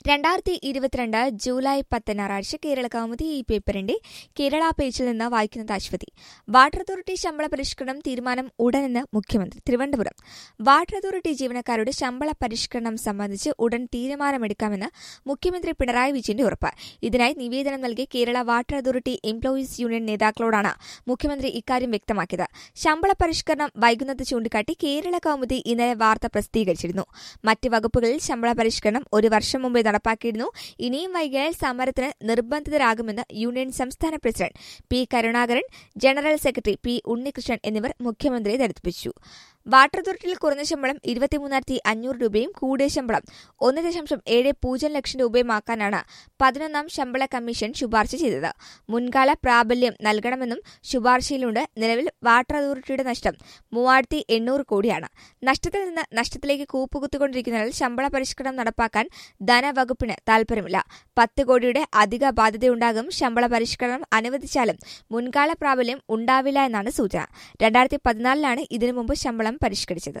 2022 July 10 ഞായറാഴ്ച കേരള കൗമുദി ഈ പേപ്പറിന്റെ കേരള പേജിൽ നിന്ന് വായിക്കുന്നത് അശ്വതി. വാട്ടർ അതോറിറ്റി ശമ്പള പരിഷ്കരണം തീരുമാനം ഉടനെന്ന് മുഖ്യമന്ത്രി. തിരുവനന്തപുരം. വാട്ടർ അതോറിറ്റി ജീവനക്കാരുടെ ശമ്പള പരിഷ്കരണം സംബന്ധിച്ച് ഉടൻ തീരുമാനമെടുക്കാമെന്ന് മുഖ്യമന്ത്രി പിണറായി വിജയന്റെ ഉറപ്പ്. ഇതിനായി നിവേദനം നൽകിയ Kerala water authority employees union നേതാക്കളോടാണ് മുഖ്യമന്ത്രി ഇക്കാര്യം വ്യക്തമാക്കിയത്. ശമ്പള പരിഷ്കരണം വൈകുന്നത് ചൂണ്ടിക്കാട്ടി കേരള കൗമുദി ഇന്നലെ വാർത്ത പ്രസിദ്ധീകരിച്ചിരുന്നു. മറ്റ് വകുപ്പുകളിൽ ശമ്പള പരിഷ്കരണം ഒരു വർഷം മുമ്പേ നടപ്പാക്കിയിരുന്നു. ഇനിയും വൈകിയാൽ സമരത്തിന് നിർബന്ധിതരാകുമെന്ന് യൂണിയൻ സംസ്ഥാന president P Karunakaran, general secretary P Unnikrishnan എന്നിവർ മുഖ്യമന്ത്രിയെ ധരിപ്പിച്ചു. വാട്ടർ അതോറിറ്റിയിൽ കുറഞ്ഞ ശമ്പളം 23,500 രൂപയും കൂടിയ ശമ്പളം 1.70 ലക്ഷം രൂപയുമാക്കാനാണ് 11ാം ശമ്പള കമ്മീഷൻ ശുപാർശ ചെയ്തത്. മുൻകാല പ്രാബല്യം നൽകണമെന്നും ശുപാർശയിലുണ്ട്. നിലവിൽ വാട്ടർ അതോറിറ്റിയുടെ നഷ്ടം 3,800 കോടിയാണ്. നഷ്ടത്തിൽ നിന്ന് നഷ്ടത്തിലേക്ക് കൂപ്പുകുത്തിക്കൊണ്ടിരിക്കുന്നതിനാൽ ശമ്പള പരിഷ്കരണം നടപ്പാക്കാൻ ധനവകുപ്പിന് താൽപര്യമില്ല. 10 കോടിയുടെ അധിക ബാധ്യതയുണ്ടാകും. ശമ്പള പരിഷ്കരണം അനുവദിച്ചാലും മുൻകാല പ്രാബല്യം ഉണ്ടാവില്ല എന്നാണ് സൂചന. 2014 ഇതിനു മുമ്പ് ശമ്പളം പരിഷ്കരിച്ചത്.